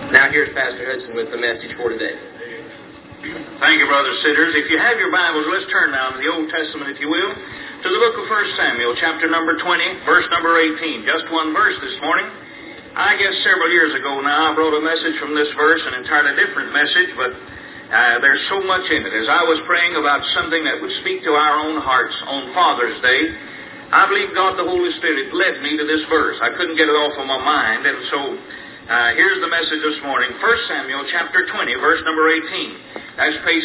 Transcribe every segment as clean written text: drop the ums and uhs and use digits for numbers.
Now here's Pastor Hudson with the message for today. Thank you, Brother Sitters. If you have your Bibles, let's turn now to the Old Testament, if you will, to the book of 1 Samuel, chapter number 20, verse number 18. Just one verse this morning. I guess several years ago now, I wrote a message from this verse, an entirely different message, but there's so much in it. As I was praying about something that would speak to our own hearts on Father's Day, I believe God the Holy Spirit led me to this verse. I couldn't get it off of my mind, and so here's the message this morning. 1 Samuel chapter 20, verse number 18. That's page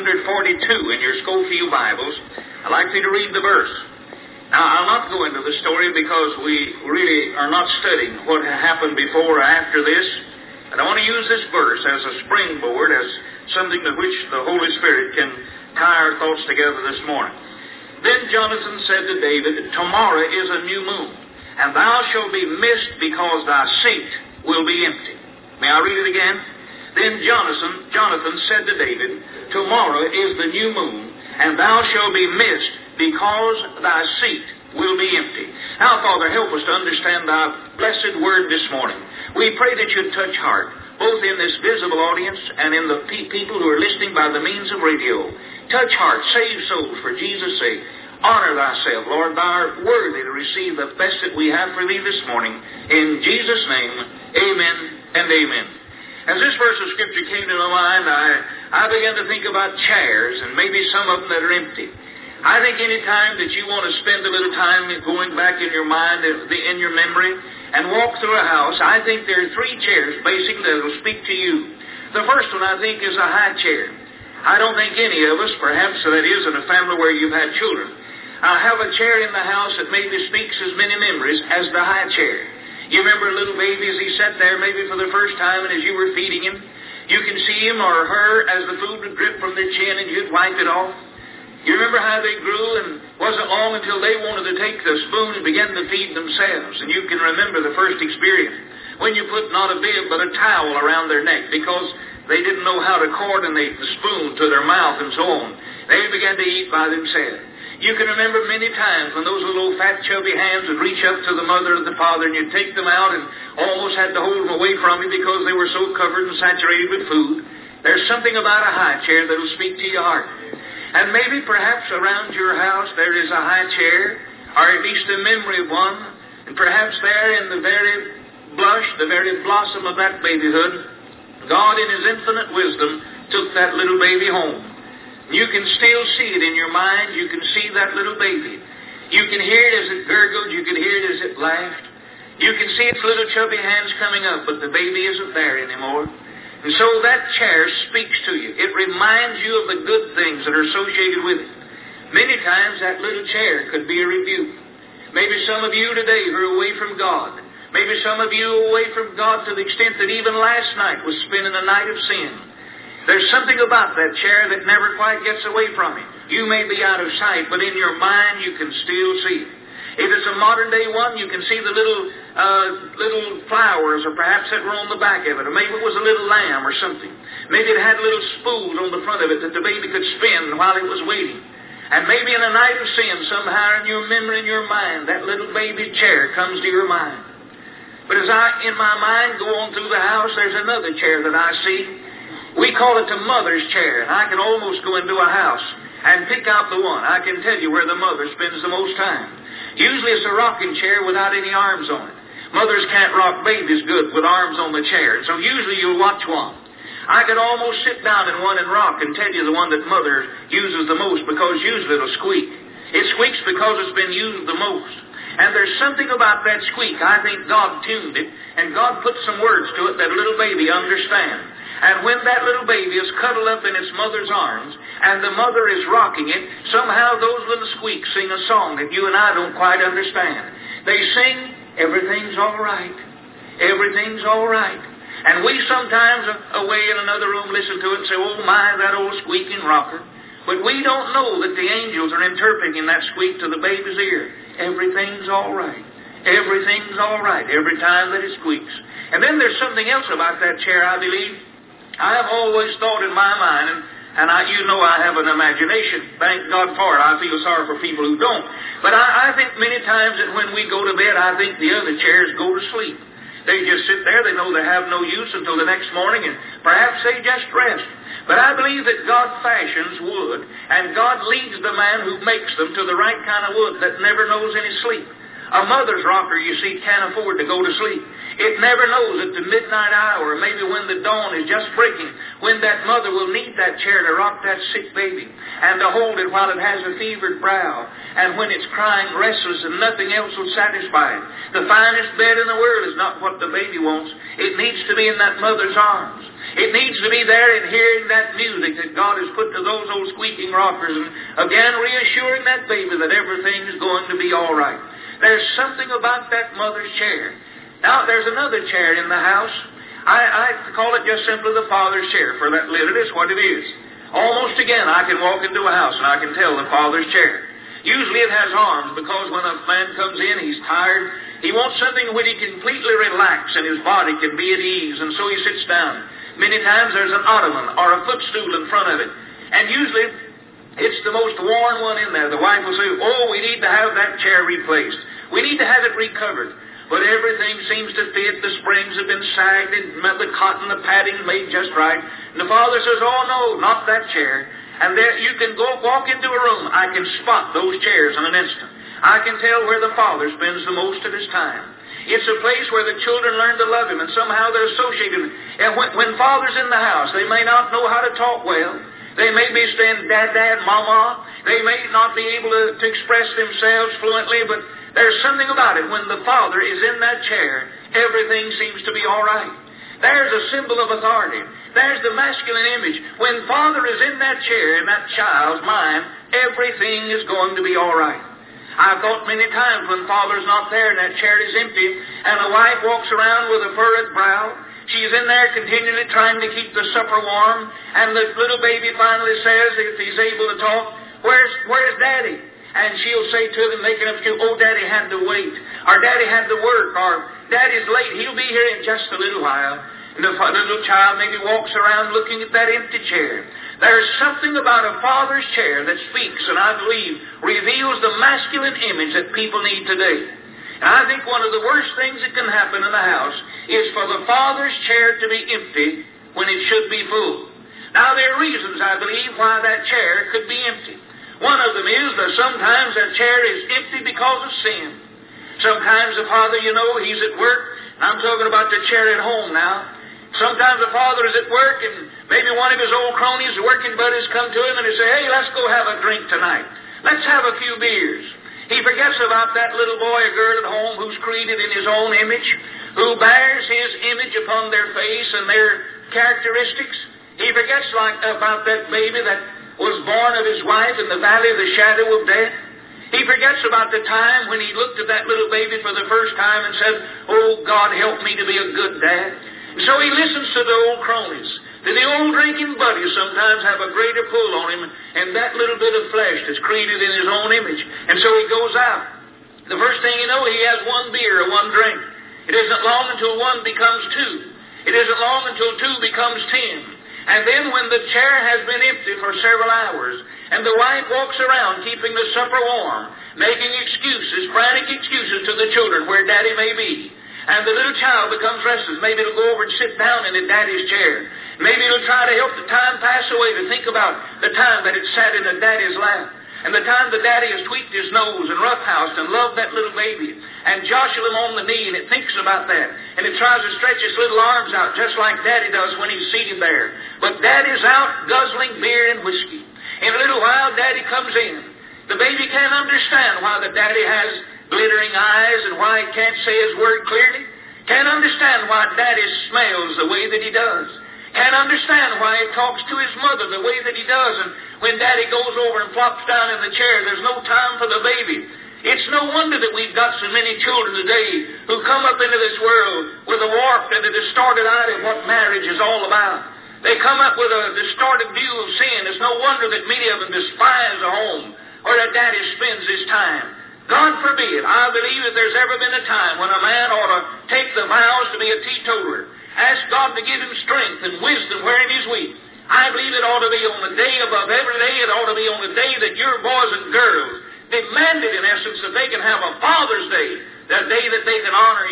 342 in your Schofield Bibles. I'd like you to read the verse. Now, I'll not go into the story because we really are not studying what happened before or after this. But I want to use this verse as a springboard, as something to which the Holy Spirit can tie our thoughts together this morning. Then Jonathan said to David, "Tomorrow is a new moon, and thou shalt be missed because thy seat will be empty." May I read it again? Then Jonathan said to David, "Tomorrow is the new moon, and thou shalt be missed because thy seat will be empty." Now, Father, help us to understand thy blessed word this morning. We pray that you'd touch heart, both in this visible audience and in the people who are listening by the means of radio. Touch heart, save souls for Jesus' sake. Honor thyself, Lord. Thou art worthy to receive the best that we have for thee this morning. In Jesus' name, amen and amen. As this verse of Scripture came to my mind, I began to think about chairs and maybe some of them that are empty. I think any time that you want to spend a little time going back in your mind, in your memory, and walk through a house, I think there are three chairs basically that will speak to you. The first one, I think, is a high chair. I don't think any of us, perhaps that is in a family where you've had children, have a chair in the house that maybe speaks as many memories as the high chair. You remember a little baby as he sat there maybe for the first time, and as you were feeding him, you can see him or her as the food would drip from their chin and you'd wipe it off. You remember how they grew, and wasn't long until they wanted to take the spoon and begin to feed themselves. And you can remember the first experience when you put not a bib but a towel around their neck because they didn't know how to coordinate the spoon to their mouth and so on. They began to eat by themselves. You can remember many times when those little fat chubby hands would reach up to the mother or the father and you'd take them out and almost had to hold them away from you because they were so covered and saturated with food. There's something about a high chair that will speak to your heart. And maybe perhaps around your house there is a high chair, or at least a memory of one, and perhaps there in the very blush, the very blossom of that babyhood, God in His infinite wisdom took that little baby home. You can still see it in your mind. You can see that little baby. You can hear it as it gurgled. You can hear it as it laughed. You can see its little chubby hands coming up, but the baby isn't there anymore. And so that chair speaks to you. It reminds you of the good things that are associated with it. Many times that little chair could be a rebuke. Maybe some of you today who are away from God. Maybe some of you away from God to the extent that even last night was spending a night of sin. There's something about that chair that never quite gets away from you. You may be out of sight, but in your mind you can still see it. If it's a modern day one, you can see the little flowers or perhaps that were on the back of it. Or maybe it was a little lamb or something. Maybe it had little spools on the front of it that the baby could spin while it was waiting. And maybe in a night of sin, somehow in your memory, in your mind, that little baby chair comes to your mind. But as I, in my mind, go on through the house, there's another chair that I see. We call it the mother's chair, and I can almost go into a house and pick out the one. I can tell you where the mother spends the most time. Usually it's a rocking chair without any arms on it. Mothers can't rock babies good with arms on the chair, so usually you'll watch one. I could almost sit down in one and rock and tell you the one that mother uses the most because usually it'll squeak. It squeaks because it's been used the most. And there's something about that squeak. I think God tuned it, and God put some words to it that a little baby understands. And when that little baby is cuddled up in its mother's arms, and the mother is rocking it, somehow those little squeaks sing a song that you and I don't quite understand. They sing, "Everything's all right. Everything's all right." And we sometimes, away in another room, listen to it and say, "Oh my, that old squeaking rocker." But we don't know that the angels are interpreting that squeak to the baby's ear. Everything's all right. Everything's all right every time that it squeaks. And then there's something else about that chair, I believe. I have always thought in my mind, and I have an imagination. Thank God for it. I feel sorry for people who don't. But I think many times that when we go to bed, I think the other chairs go to sleep. They just sit there. They know they have no use until the next morning, and perhaps they just rest. But I believe that God fashions wood, and God leads the man who makes them to the right kind of wood that never knows any sleep. A mother's rocker, you see, can't afford to go to sleep. It never knows at the midnight hour, maybe when the dawn is just breaking, when that mother will need that chair to rock that sick baby and to hold it while it has a fevered brow, and when it's crying restless and nothing else will satisfy it. The finest bed in the world is not what the baby wants. It needs to be in that mother's arms. It needs to be there in hearing that music that God has put to those old squeaking rockers, and again reassuring that baby that everything is going to be all right. There's something about that mother's chair. Now, there's another chair in the house. I call it just simply the father's chair, for that literally is what it is. Almost again, I can walk into a house and I can tell the father's chair. Usually it has arms, because when a man comes in, he's tired. He wants something where he can completely relax and his body can be at ease, and so he sits down. Many times there's an ottoman or a footstool in front of it. And usually it's the most worn one in there. The wife will say, oh, we need to have that chair replaced. We need to have it recovered. But everything seems to fit. The springs have been sagged, and the cotton, the padding made just right. And the father says, oh, no, not that chair. And there you can go walk into a room. I can spot those chairs in an instant. I can tell where the father spends the most of his time. It's a place where the children learn to love him, and somehow they're associated. And when father's in the house, they may not know how to talk well. They may be saying dad, dad, mama. They may not be able to express themselves fluently, but there's something about it. When the father is in that chair, everything seems to be all right. There's a symbol of authority. There's the masculine image. When father is in that chair, in that child's mind, everything is going to be all right. I've thought many times when father's not there and that chair is empty, and the wife walks around with a furrowed brow. She's in there continually trying to keep the supper warm, and the little baby finally says, if he's able to talk, where's Daddy? And she'll say to him, making up to, oh, Daddy had to wait, or Daddy had to work, or Daddy's late, he'll be here in just a little while. And the little child maybe walks around looking at that empty chair. There's something about a father's chair that speaks, and I believe reveals the masculine image that people need today. And I think one of the worst things that can happen in the house is for the father's chair to be empty when it should be full. Now, there are reasons, I believe, why that chair could be empty. One of them is that sometimes that chair is empty because of sin. Sometimes the father, he's at work. I'm talking about the chair at home now. Sometimes the father is at work, and maybe one of his old cronies, the working buddies, come to him and they say, hey, let's go have a drink tonight. Let's have a few beers. He forgets about that little boy or girl at home who's created in his own image, who bears his image upon their face and their characteristics. He forgets about that baby that was born of his wife in the valley of the shadow of death. He forgets about the time when he looked at that little baby for the first time and said, oh, God, help me to be a good dad. And so he listens to the old cronies. The old drinking buddies sometimes have a greater pull on him, and that little bit of flesh that's created in his own image. And so he goes out. The first thing you know, he has one beer or one drink. It isn't long until one becomes two. It isn't long until two becomes 10. And then when the chair has been empty for several hours, and the wife walks around keeping the supper warm, making excuses, frantic excuses to the children where Daddy may be, and the little child becomes restless. Maybe it'll go over and sit down in Daddy's chair. Maybe it'll try to help the time pass away, to think about the time that it sat in Daddy's lap, and the time that Daddy has tweaked his nose and roughhoused and loved that little baby, and jostled him on the knee, and it thinks about that, and it tries to stretch its little arms out just like Daddy does when he's seated there. But Daddy's out guzzling beer and whiskey. In a little while, Daddy comes in. The baby can't understand why the Daddy has glittering eyes and why he can't say his word clearly. Can't understand why Daddy smells the way that he does. Can't understand why he talks to his mother the way that he does. And when Daddy goes over and flops down in the chair, there's no time for the baby. It's no wonder that we've got so many children today who come up into this world with a warped and a distorted idea of what marriage is all about. They come up with a distorted view of sin. It's no wonder that many of them despise a home or that Daddy spends his time. God forbid, I believe that there's ever been a time when a man ought to take the vows to be a teetotaler. Ask God to give him strength and wisdom wherein he's weak. I believe it ought to be on the day above every day. It ought to be on the day that your boys and girls demanded, in essence, that they can have a Father's Day, that day that they can honor you.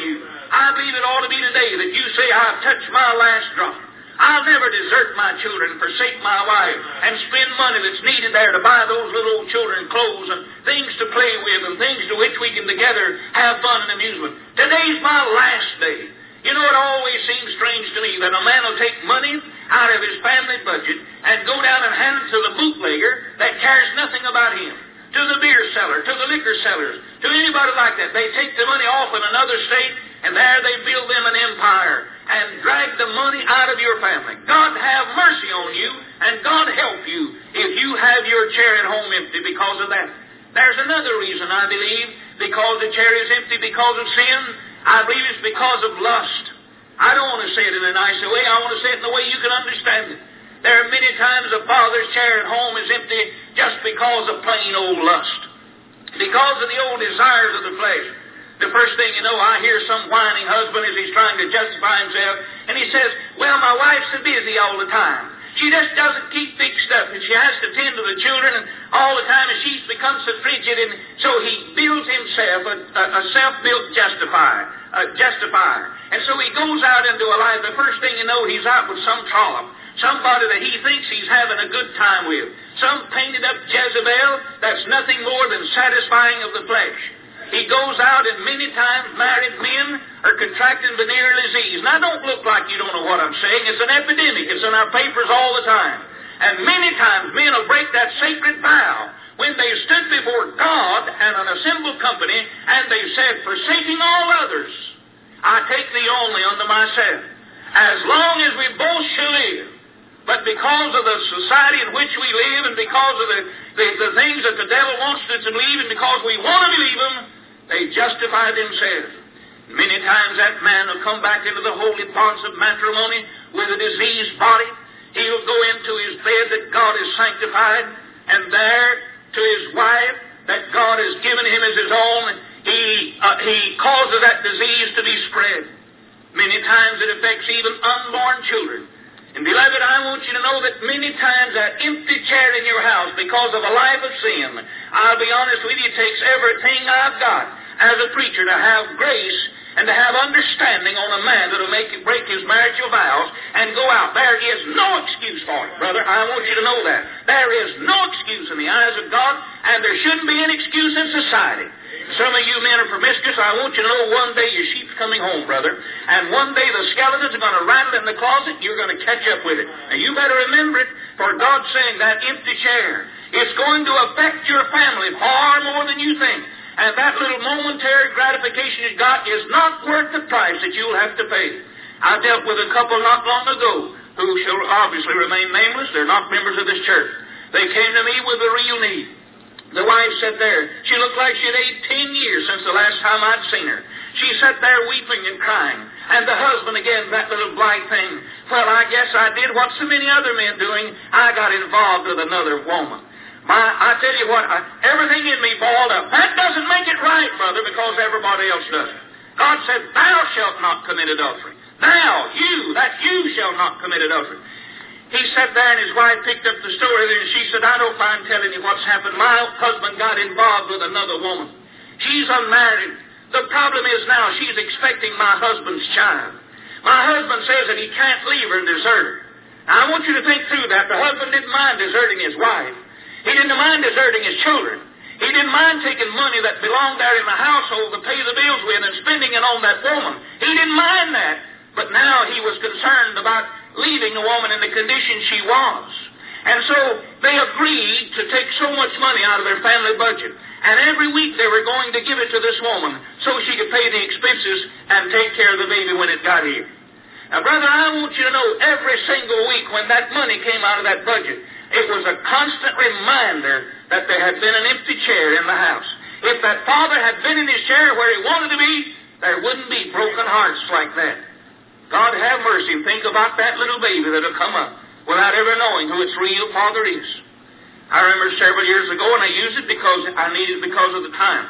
I believe it ought to be today that you say, I've touched my last drop. I'll never desert my children, forsake my wife, and spend money that's needed there to buy those little old children clothes and things to play with and things to which we can together have fun and amusement. Today's my last day. You know, it always seems strange to me that a man will take money out of his family budget and go down and hand it to the bootlegger that cares nothing about him, to the beer seller, to the liquor sellers, to anybody like that. They take the money off in another state, and there they build them an empire and drag the money out of your family. God have mercy on you, and God help you if you have your chair at home empty because of that. There's another reason, I believe, because the chair is empty because of sin. I believe it's because of lust. I don't want to say it in a nicer way. I want to say it in the way you can understand it. There are many times a father's chair at home is empty just because of plain old lust, because of the old desires of the flesh. The first thing you know, I hear some whining husband as he's trying to justify himself, and he says, well, my wife's so busy all the time. She just doesn't keep fixed up, and she has to tend to the children and all the time, and she's become so frigid, and so he builds himself a self-built justifier. And so he goes out into a life. The first thing you know, he's out with some trollop, somebody that he thinks he's having a good time with, some painted-up Jezebel that's nothing more than satisfying of the flesh. He goes out, and many times married men are contracting venereal disease. Now, don't look like you don't know what I'm saying. It's an epidemic. It's in our papers all the time. And many times men will break that sacred vow when they stood before God and an assembled company, and they said, forsaking all others, I take thee only unto myself, as long as we both shall live. But because of the society in which we live, and because of the things that the devil wants us to believe, and because we want to believe them, they justify themselves. Many times that man will come back into the holy bonds of matrimony with a diseased body. He'll go into his bed that God has sanctified, and there to his wife that God has given him as his own, he causes that disease to be spread. Many times it affects even unborn children. And beloved, I want you to know that many times that empty chair in your house, because of a life of sin, I'll be honest with you, it takes everything I've got as a preacher to have grace and to have understanding on a man that will break his marital vows and go out. There is no excuse for it, brother. I want you to know that. There is no excuse in the eyes of God, and there shouldn't be any excuse in society. Some of you men are promiscuous. I want you to know one day your sheep's coming home, brother. And one day the skeletons are going to rattle in the closet. You're going to catch up with it. And you better remember it, for God's saying that empty chair, it's going to affect your family far more than you think. And that little momentary gratification you got is not worth the price that you'll have to pay. I dealt with a couple not long ago who shall obviously remain nameless. They're not members of this church. They came to me with a real need. The wife sat there. She looked like she'd aged 10 years since the last time I'd seen her. She sat there weeping and crying. And the husband, again, that little blind thing. Well, I guess I did what so many other men doing. I got involved with another woman. I tell you what, everything in me boiled up. That doesn't make it right, brother, because everybody else does it. God said, thou shalt not commit adultery. Thou, you shall not commit adultery. He sat there and his wife picked up the story and she said, I don't mind telling you what's happened. My husband got involved with another woman. She's unmarried. The problem is now she's expecting my husband's child. My husband says that he can't leave her and desert her. Now, I want you to think through that. The husband didn't mind deserting his wife. He didn't mind deserting his children. He didn't mind taking money that belonged there in the household to pay the bills with and spending it on that woman. He didn't mind that. But now he was concerned about leaving the woman in the condition she was. And so they agreed to take so much money out of their family budget. And every week they were going to give it to this woman so she could pay the expenses and take care of the baby when it got here. Now, brother, I want you to know every single week when that money came out of that budget, it was a constant reminder that there had been an empty chair in the house. If that father had been in his chair where he wanted to be, there wouldn't be broken hearts like that. God have mercy and think about that little baby that'll come up without ever knowing who its real father is. I remember several years ago, and I used it because I needed it because of the time.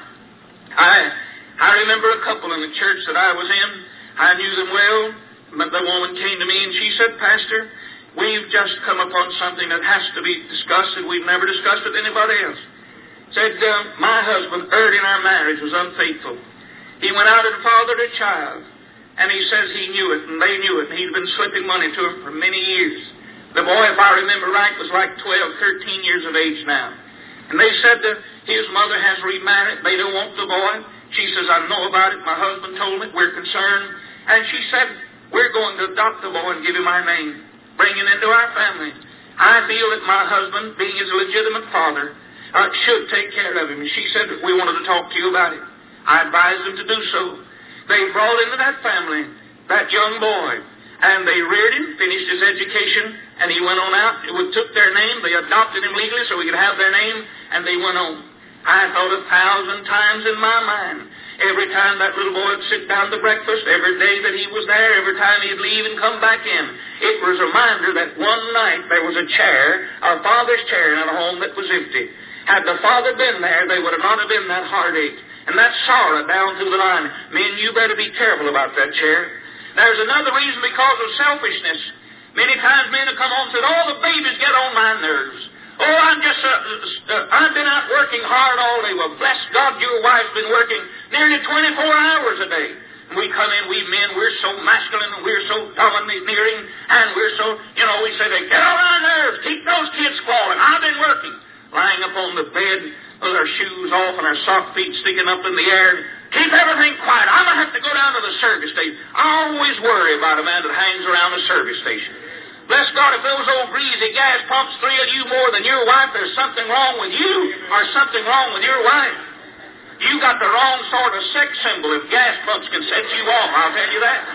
I remember a couple in the church that I was in. I knew them well, but the woman came to me and she said, Pastor, we've just come upon something that has to be discussed and we've never discussed with anybody else. Said, my husband, early in our marriage, was unfaithful. He went out and fathered a child. And he says he knew it, and they knew it, and he'd been slipping money to him for many years. The boy, if I remember right, was like 12, 13 years of age now. And they said that his mother has remarried. They don't want the boy. She says, I know about it. My husband told me. We're concerned. And she said, we're going to adopt the boy and give him our name. Bring him into our family. I feel that my husband, being his legitimate father, should take care of him. And she said, we wanted to talk to you about it. I advised them to do so. They brought into that family that young boy, and they reared him, finished his education, and he went on out. It took their name. They adopted him legally so we could have their name, and they went on. I thought 1,000 times in my mind, every time that little boy would sit down to breakfast, every day that he was there, every time he'd leave and come back in, it was a reminder that one night there was a chair, our father's chair in a home that was empty. Had the father been there, they would have not have been that heartache and that sorrow down through the line. Men, you better be careful about that chair. There's another reason, because of selfishness. Many times men have come on and said, oh, the babies get on my nerves. Oh, I've been out working hard all day. Well, bless God, your wife's been working nearly 24 hours a day. And we come in, we men, we're so masculine and we're so domineering and we're so, we say, they get on my nerves. Keep those kids quiet. I've been working. Lying upon the bed with our shoes off and our sock feet sticking up in the air. Keep everything quiet. I'm going to have to go down to the service station. I always worry about a man that hangs around a service station. Bless God, if those old greasy gas pumps thrill you more than your wife, there's something wrong with you or something wrong with your wife. You got the wrong sort of sex symbol if gas pumps can set you off, I'll tell you that.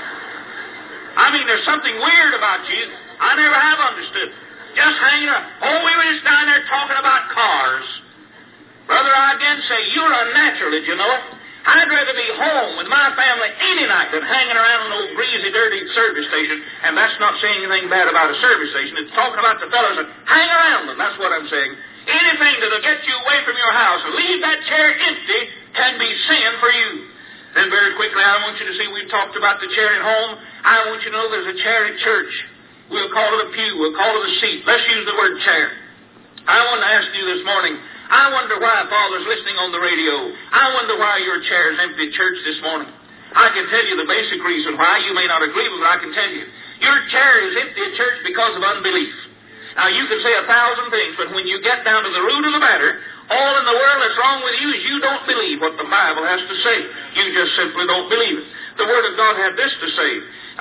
I mean, there's something weird about you. I never have understood. Just hanging around. Oh, we were just down there talking about cars. Brother, I again say, you're unnatural, did you know it? I'd rather be home with my family any night than hanging around an old greasy, dirty service station. And that's not saying anything bad about a service station. It's talking about the fellows that hang around them. That's what I'm saying. Anything that'll get you away from your house and leave that chair empty can be sin for you. Then very quickly, I want you to see, we've talked about the chair at home. I want you to know there's a chair at church. We'll call it a pew. We'll call it a seat. Let's use the word chair. I want to ask you this morning, I wonder why Father's listening on the radio. I wonder why your chair is empty at church this morning. I can tell you the basic reason why. You may not agree with it, but I can tell you. Your chair is empty at church because of unbelief. Now, you can say 1,000 things, but when you get down to the root of the matter, all in the world that's wrong with you is you don't believe what the Bible has to say. You just simply don't believe it. The Word of God had this to say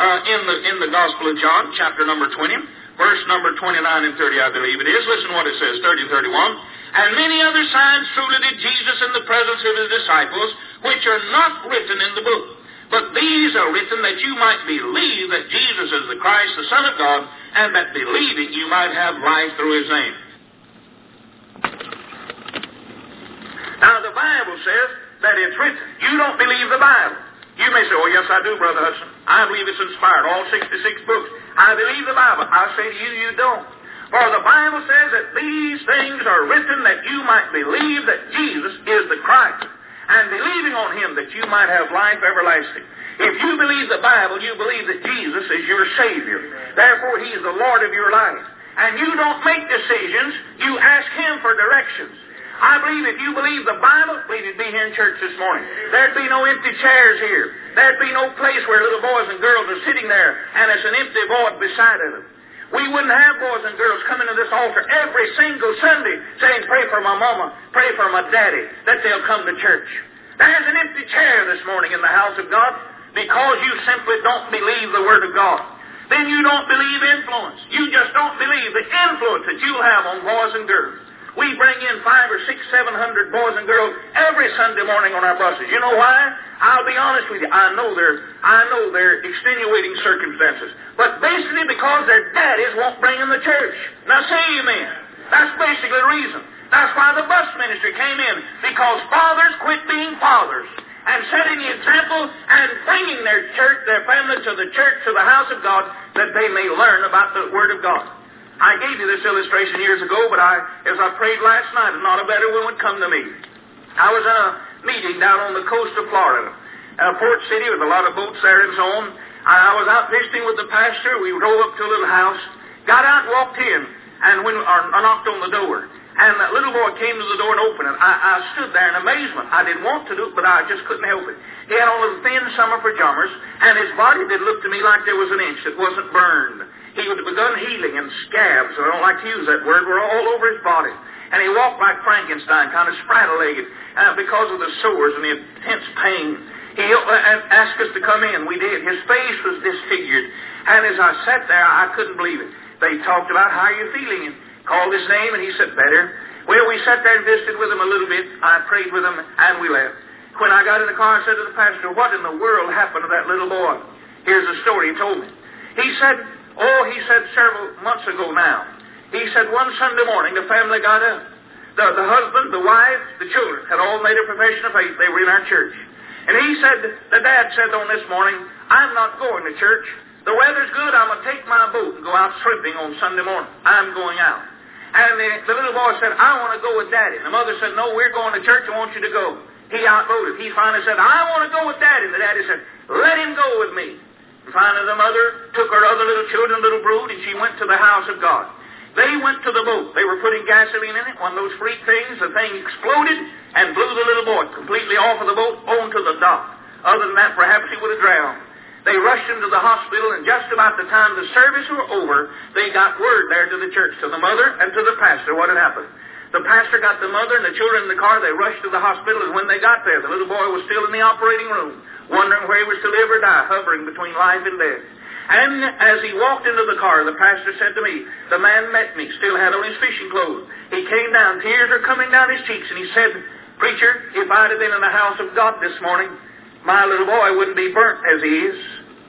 in the Gospel of John, chapter number 20, verse number 29 and 30, I believe it is. Listen what it says, 30 and 31. And many other signs truly did Jesus in the presence of his disciples, which are not written in the book. But these are written that you might believe that Jesus is the Christ, the Son of God, and that believing you might have life through his name. Now, the Bible says that it's written. You don't believe the Bible. You may say, oh, yes, I do, Brother Hudson. I believe it's inspired, all 66 books. I believe the Bible. I say to you, you don't. For the Bible says that these things are written that you might believe that Jesus is the Christ, and believing on him that you might have life everlasting. If you believe the Bible, you believe that Jesus is your Savior. Therefore, he is the Lord of your life. And you don't make decisions, you ask him for directions. I believe if you believe the Bible, I believe you'd be here in church this morning. There'd be no empty chairs here. There'd be no place where little boys and girls are sitting there and it's an empty void beside of them. We wouldn't have boys and girls coming to this altar every single Sunday saying, pray for my mama, pray for my daddy, that they'll come to church. There's an empty chair this morning in the house of God because you simply don't believe the Word of God. Then you don't believe influence. You just don't believe the influence that you'll have on boys and girls. We bring in 500 or 600, 700 boys and girls every Sunday morning on our buses. You know why? I'll be honest with you. I know they're extenuating circumstances. But basically because their daddies won't bring them to church. Now say amen. That's basically the reason. That's why the bus ministry came in. Because fathers quit being fathers and setting the example and bringing their church, their family to the church, to the house of God, that they may learn about the Word of God. I gave you this illustration years ago, but as I prayed last night, not a better one would come to me. I was in a meeting down on the coast of Florida, Port City, with a lot of boats there and so on. I was out visiting with the pastor. We drove up to a little house, got out and walked in, and I knocked on the door. And that little boy came to the door and opened it. I stood there in amazement. I didn't want to do it, but I just couldn't help it. He had on little thin summer pajamas, and his body did look to me like there was an inch that wasn't burned. He had begun healing, and scabs, I don't like to use that word, were all over his body. And he walked like Frankenstein, kind of spraddle-legged, because of the sores and the intense pain. He asked us to come in. We did. His face was disfigured. And as I sat there, I couldn't believe it. They talked about how you're feeling, and called his name, and he said, better. Well, we sat there and visited with him a little bit. I prayed with him, and we left. When I got in the car, I said to the pastor, what in the world happened to that little boy? Here's the story he told me. He said several months ago now, he said one Sunday morning the family got up. The husband, the wife, the children had all made a profession of faith. They were in our church. And he said, the dad said on this morning, I'm not going to church. The weather's good. I'm going to take my boat and go out shrimping on Sunday morning. I'm going out. And the little boy said, I want to go with Daddy. And the mother said, no, we're going to church. I want you to go. He outvoted. He finally said, I want to go with Daddy. And the daddy said, let him go with me. And finally the mother took her other little children, little brood, and she went to the house of God. They went to the boat. They were putting gasoline in it. One of those freak things, the thing exploded and blew the little boy completely off of the boat onto the dock. Other than that, perhaps he would have drowned. They rushed him to the hospital, and just about the time the service was over, they got word there to the church, to the mother and to the pastor, what had happened. The pastor got the mother and the children in the car. They rushed to the hospital, and when they got there, the little boy was still in the operating room, wondering where he was to live or die, hovering between life and death. And as he walked into the car, the pastor said to me, the man met me, still had on his fishing clothes. He came down, tears are coming down his cheeks, and he said, Preacher, if I'd have been in the house of God this morning, my little boy wouldn't be burnt as he is.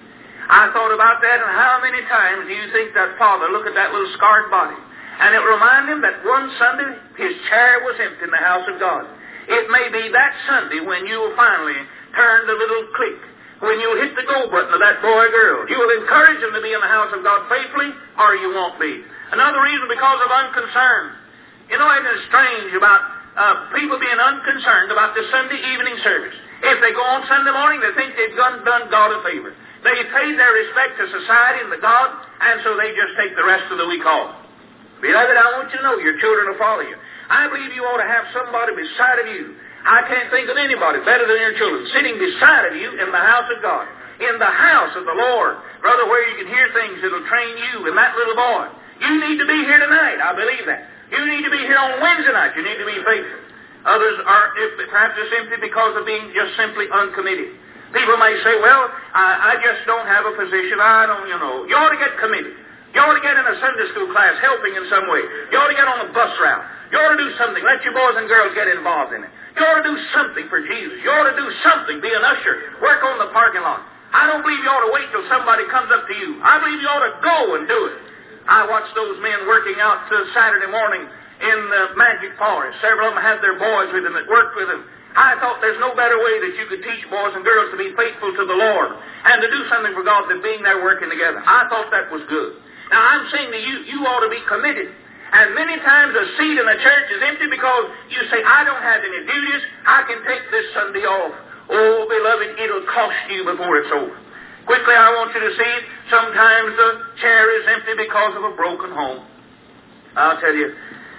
I thought about that, and how many times do you think that father looked at that little scarred body? And it reminded him that one Sunday his chair was empty in the house of God. It may be that Sunday when you will finally turn the little click, when you'll hit the go button of that boy or girl. You will encourage them to be in the house of God faithfully, or you won't be. Another reason, because of unconcern. You know, isn't it strange about people being unconcerned about the Sunday evening service? If they go on Sunday morning, they think they've done God a favor. They paid their respect to society and to God, and so they just take the rest of the week off. Beloved, I want you to know your children will follow you. I believe you ought to have somebody beside of you. I can't think of anybody better than your children, sitting beside of you in the house of God, in the house of the Lord, brother, where you can hear things that will train you and that little boy. You need to be here tonight. I believe that. You need to be here on Wednesday night. You need to be faithful. Others are perhaps just simply because of being just simply uncommitted. People may say, well, I just don't have a position. I don't, You ought to get committed. You ought to get in a Sunday school class helping in some way. You ought to get on a bus route. You ought to do something. Let your boys and girls get involved in it. You ought to do something for Jesus. You ought to do something. Be an usher. Work on the parking lot. I don't believe you ought to wait till somebody comes up to you. I believe you ought to go and do it. I watched those men working out Saturday morning in the Magic Forest. Several of them had their boys with them that worked with them. I thought there's no better way that you could teach boys and girls to be faithful to the Lord and to do something for God than being there working together. I thought that was good. Now, I'm saying to you, you ought to be committed. And many times a seat in the church is empty because you say, I don't have any duties. I can take this Sunday off. Oh, beloved, it'll cost you before it's over. Quickly, I want you to see, sometimes the chair is empty because of a broken home. I'll tell you,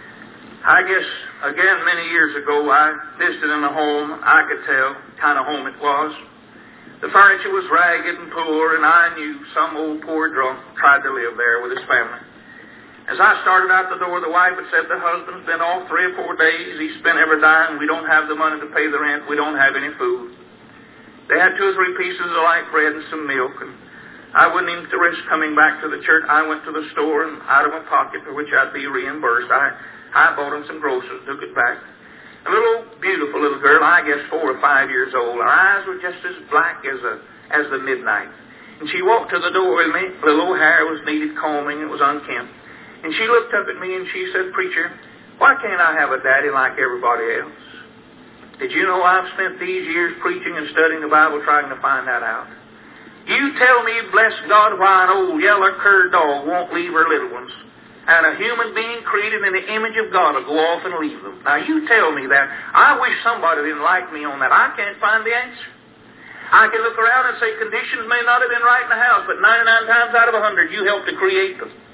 I guess, again, many years ago, I visited in a home. I could tell what kind of home it was. The furniture was ragged and poor, and I knew some old poor drunk tried to live there with his family. As I started out the door, the wife had said the husband's been off 3 or 4 days. He spent every dime. We don't have the money to pay the rent. We don't have any food. They had 2 or 3 pieces of light bread and some milk, and I wouldn't even risk coming back to the church. I went to the store, and out of my pocket, for which I'd be reimbursed, I bought him some groceries, took it back. A little beautiful little girl, I guess 4 or 5 years old. Her eyes were just as black as the midnight. And she walked to the door with me. Her little hair was needed combing. It was unkempt. And she looked up at me and she said, Preacher, why can't I have a daddy like everybody else? Did you know I've spent these years preaching and studying the Bible trying to find that out? You tell me, bless God, why an old yellow-curd dog won't leave her little ones, and a human being created in the image of God will go off and leave them. Now, you tell me that. I wish somebody would enlighten me on that. I can't find the answer. I can look around and say conditions may not have been right in the house, but 99 times out of 100, you helped to create them.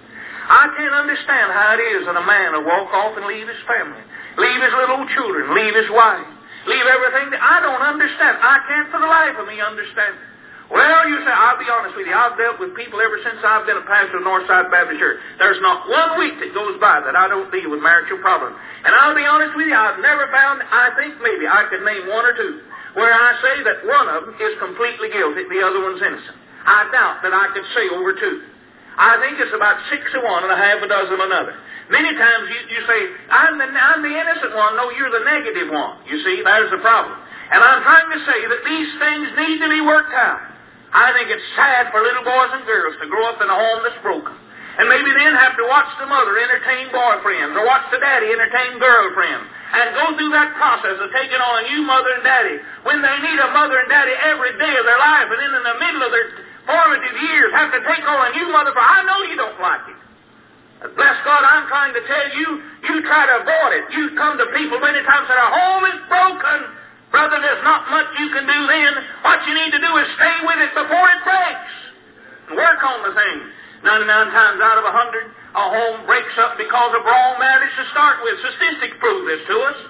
I can't understand how it is that a man will walk off and leave his family, leave his little children, leave his wife, leave everything. I don't understand. I can't for the life of me understand it. Well, you say, I'll be honest with you, I've dealt with people ever since I've been a pastor of Northside Baptist Church. There's not 1 week that goes by that I don't deal with marital problems. And I'll be honest with you, I've never found, I think maybe I could name 1 or 2, where I say that one of them is completely guilty, the other one's innocent. I doubt that I could say over 2. I think it's about 6 of one and a half a dozen of another. Many times you say, I'm the innocent one. No, you're the negative one. You see, there's the problem. And I'm trying to say that these things need to be worked out. I think it's sad for little boys and girls to grow up in a home that's broken. And maybe then have to watch the mother entertain boyfriends or watch the daddy entertain girlfriends and go through that process of taking on a new mother and daddy when they need a mother and daddy every day of their life, and then in the middle of their formative years have to take on a new mother. For I know you don't like it. Bless God, I'm trying to tell you, you try to avoid it. You come to people many times that our home is broken. Brother, there's not much you can do then. What you need to do is stay with it before it breaks. And work on the thing. 99 times out of 100, a home breaks up because of wrong marriage to start with. Statistics prove this to us.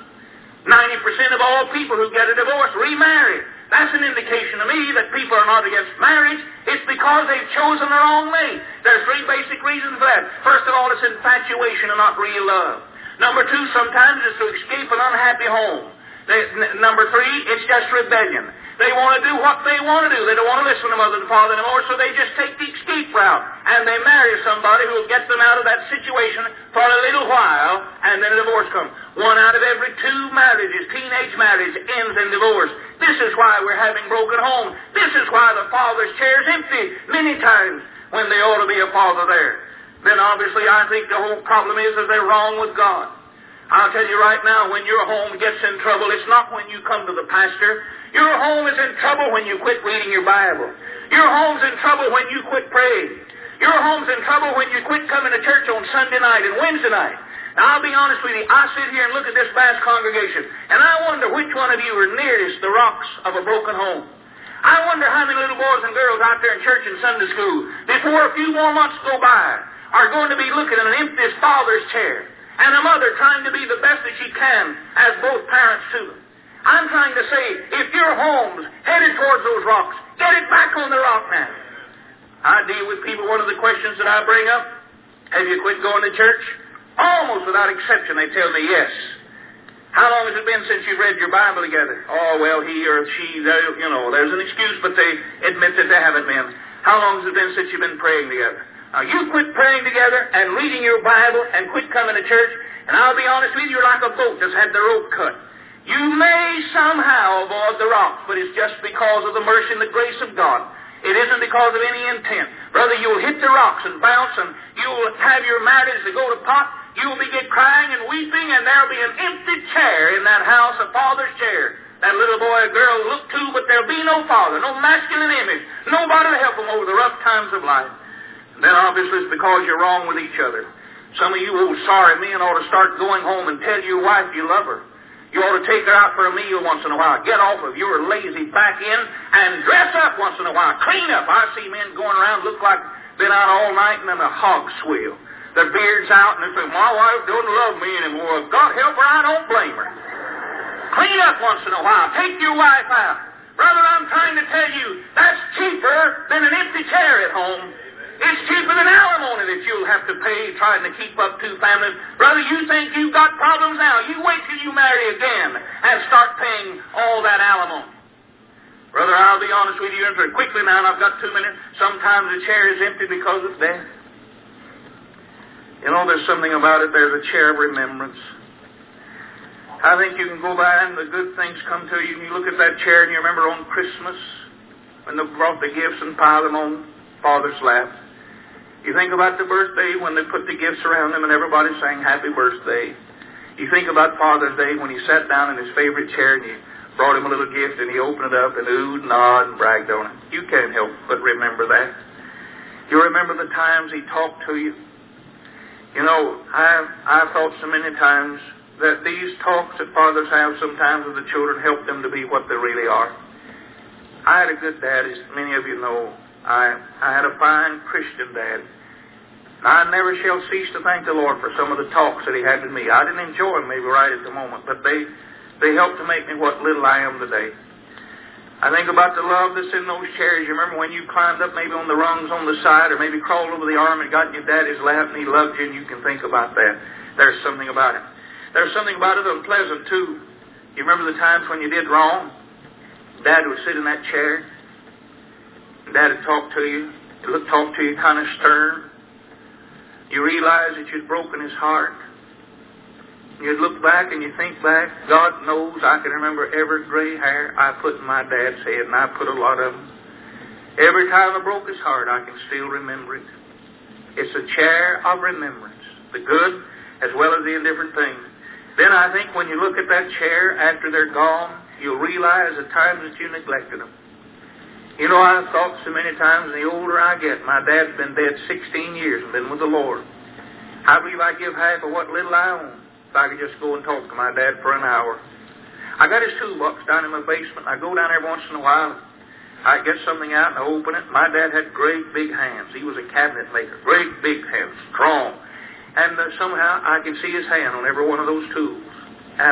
90% of all people who get a divorce remarry. That's an indication to me that people are not against marriage. It's because they've chosen the wrong way. There's 3 basic reasons for that. First of all, it's infatuation and not real love. Number 2, sometimes it's to escape an unhappy home. Number 3, it's just rebellion. They want to do what they want to do. They don't want to listen to mother and father anymore, so they just take the escape route. And they marry somebody who will get them out of that situation for a little while, and then a divorce comes. 1 out of every 2 marriages, teenage marriage, ends in divorce. This is why we're having broken homes. This is why the father's chair is empty many times when there ought to be a father there. Then obviously I think the whole problem is that they're wrong with God. I'll tell you right now, when your home gets in trouble, it's not when you come to the pastor. Your home is in trouble when you quit reading your Bible. Your home's in trouble when you quit praying. Your home's in trouble when you quit coming to church on Sunday night and Wednesday night. Now, I'll be honest with you, I sit here and look at this vast congregation, and I wonder which one of you are nearest the rocks of a broken home. I wonder how many little boys and girls out there in church and Sunday school, before a few more months go by, are going to be looking at an empty father's chair, and a mother trying to be the best that she can as both parents to them. I'm trying to say, if your home's headed towards those rocks, get it back on the rock now. I deal with people, one of the questions that I bring up, have you quit going to church? Almost without exception, they tell me yes. How long has it been since you've read your Bible together? Oh, well, he or she, there's an excuse, but they admit that they haven't been. How long has it been since you've been praying together? Now, you quit praying together and reading your Bible and quit coming to church, and I'll be honest with you, you're like a boat that's had the rope cut. You may somehow avoid the rocks, but it's just because of the mercy and the grace of God. It isn't because of any intent. Brother, you'll hit the rocks and bounce, and you'll have your marriage to go to pot. You'll begin crying and weeping, and there'll be an empty chair in that house, a father's chair. That little boy or girl will look to, but there'll be no father, no masculine image, nobody to help them over the rough times of life. Then obviously it's because you're wrong with each other. Some of you old sorry men ought to start going home and tell your wife you love her. You ought to take her out for a meal once in a while. Get off of your lazy back end and dress up once in a while. Clean up. I see men going around look like been out all night and in a hog swill. Their beard's out and they say, my wife doesn't love me anymore. God help her, I don't blame her. Clean up once in a while. Take your wife out. Brother, I'm trying to tell you, that's cheaper than an empty chair at home. It's cheaper than alimony that you'll have to pay trying to keep up 2 families. Brother, you think you've got problems now. You wait till you marry again and start paying all that alimony. Brother, I'll be honest with you very quickly now, and I've got 2 minutes. Sometimes the chair is empty because of death. You know, there's something about it. There's a chair of remembrance. I think you can go by and the good things come to you, and you look at that chair and you remember on Christmas when they brought the gifts and piled them on Father's lap. You think about the birthday when they put the gifts around him and everybody sang happy birthday. You think about Father's Day when he sat down in his favorite chair and you brought him a little gift and he opened it up and oohed and awed and bragged on it. You can't help but remember that. You remember the times he talked to you. You know, I've thought so many times that these talks that fathers have sometimes with the children help them to be what they really are. I had a good dad, as many of you know. I had a fine Christian dad. And I never shall cease to thank the Lord for some of the talks that He had with me. I didn't enjoy them maybe right at the moment, but they helped to make me what little I am today. I think about the love that's in those chairs. You remember when you climbed up maybe on the rungs on the side, or maybe crawled over the arm and got in your daddy's lap and he loved you, and you can think about that. There's something about it. There's something about it unpleasant too. You remember the times when you did wrong? Dad would sit in that chair, and Dad would talk to you. He would talk to you kind of stern. You realize that you'd broken his heart. You'd look back and you think back. God knows I can remember every gray hair I put in my dad's head, and I put a lot of them. Every time I broke his heart, I can still remember it. It's a chair of remembrance, the good as well as the indifferent things. Then I think when you look at that chair after they're gone, you'll realize the times that you neglected them. You know, I've thought so many times, the older I get, my dad's been dead 16 years and been with the Lord. I believe I'd give half of what little I own if I could just go and talk to my dad for an hour. I got his toolbox down in my basement. I go down there once in a while. I get something out and I open it. My dad had great big hands. He was a cabinet maker. Great big hands, strong. And somehow I can see his hand on every one of those tools. And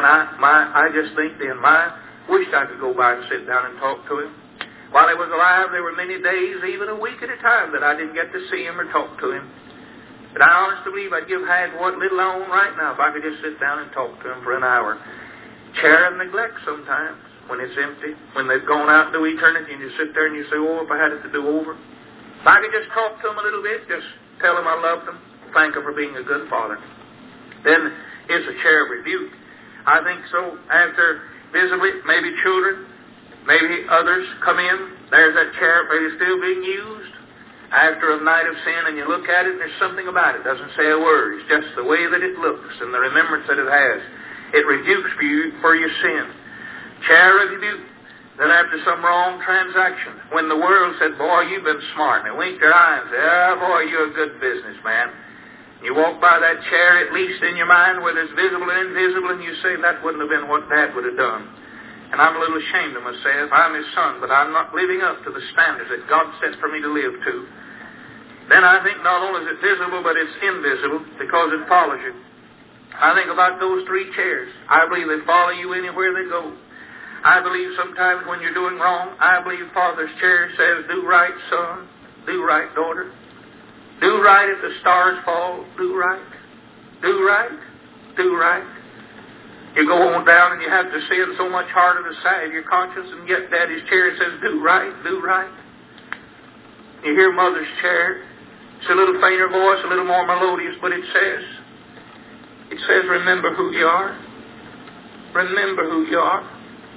I just think then, wished I could go by and sit down and talk to him. While he was alive, there were many days, even a week at a time, that I didn't get to see him or talk to him. But I honestly believe I'd give half what little I own right now if I could just sit down and talk to him for an hour. Chair of neglect sometimes, when it's empty, when they've gone out into eternity, and you sit there and you say, oh, if I had it to do over. If I could just talk to him a little bit, just tell him I loved him, thank him for being a good father. Then it's a chair of rebuke. I think so. After visibly, maybe children, maybe others come in, there's that chair maybe still being used. After a night of sin, and you look at it, and there's something about it. It doesn't say a word. It's just the way that it looks and the remembrance that it has. It rebukes you for your sin. Chair of rebuke. Then after some wrong transaction, when the world said, boy, you've been smart, and they winked their eyes and said, oh, boy, you're a good businessman. You walk by that chair, at least in your mind, whether it's visible or invisible, and you say, that wouldn't have been what Dad would have done. And I'm a little ashamed of myself. I'm his son, but I'm not living up to the standards that God set for me to live to. Then I think not only is it visible, but it's invisible because it follows you. I think about those three chairs. I believe they follow you anywhere they go. I believe sometimes when you're doing wrong, I believe Father's chair says, do right, son. Do right, daughter. Do right if the stars fall. Do right. Do right. Do right. You go on down and you have to sin so much harder to save your conscience, and yet Daddy's chair says, do right, do right. You hear Mother's chair. It's a little fainter voice, a little more melodious, but it says, remember who you are. Remember who you are.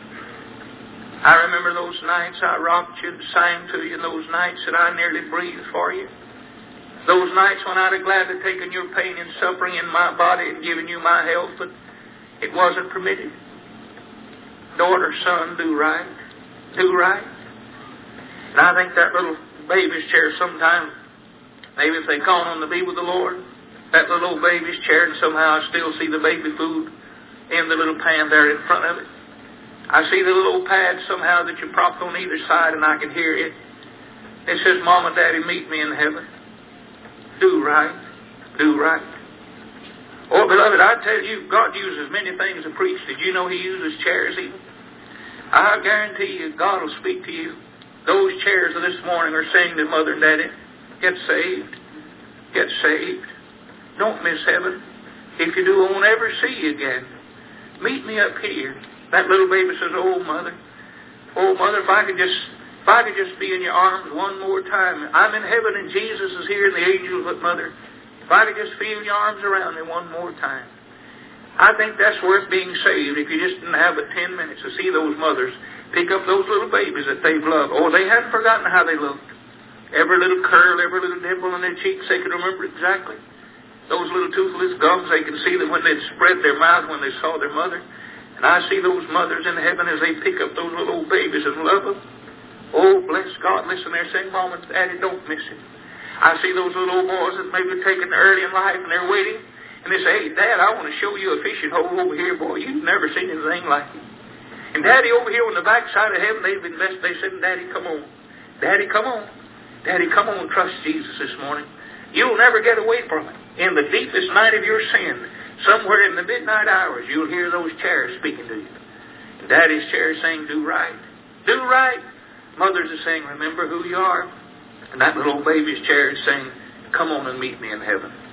I remember those nights I rocked you and sang to you, and those nights that I nearly breathed for you. Those nights when I'd have gladly taken your pain and suffering in my body and given you my health, but it wasn't permitted. Daughter, son, do right. Do right. And I think that little baby's chair sometimes, maybe if they've gone on to be with the Lord, that little old baby's chair, and somehow I still see the baby food in the little pan there in front of it. I see the little old pad somehow that you propped on either side, and I can hear it. It says, Mama, Daddy, meet me in heaven. Do right. Do right. Oh, beloved, I tell you, God uses many things to preach. Did you know He uses chairs even? I guarantee you, God will speak to you. Those chairs of this morning are saying to Mother and Daddy, get saved. Get saved. Don't miss heaven. If you do, I won't ever see you again. Meet me up here. That little baby says, oh, Mother, if I could just be in your arms one more time. I'm in heaven and Jesus is here and the angels, but Mother, if I could just feel your arms around me one more time. I think that's worth being saved if you just didn't have but 10 minutes to see those mothers pick up those little babies that they've loved. Oh, they hadn't forgotten how they looked. Every little curl, every little dimple in their cheeks, they could remember exactly. Those little toothless gums, they can see them when they'd spread their mouth when they saw their mother. And I see those mothers in heaven as they pick up those little old babies and love them. Oh, bless God. Listen, they're saying, Mama, Daddy, don't miss it. I see those little old boys that maybe taken early in life and they're waiting. And they say, hey, Dad, I want to show you a fishing hole over here, boy. You've never seen anything like it. And Daddy over here on the backside of heaven, they've been blessed. They said, Daddy, come on. Daddy, come on. Daddy, come on, trust Jesus this morning. You'll never get away from it. In the deepest night of your sin, somewhere in the midnight hours, you'll hear those chairs speaking to you. Daddy's chair is saying, do right. Do right. Mother's is saying, remember who you are. And that little baby's chair is saying, come on and meet me in heaven.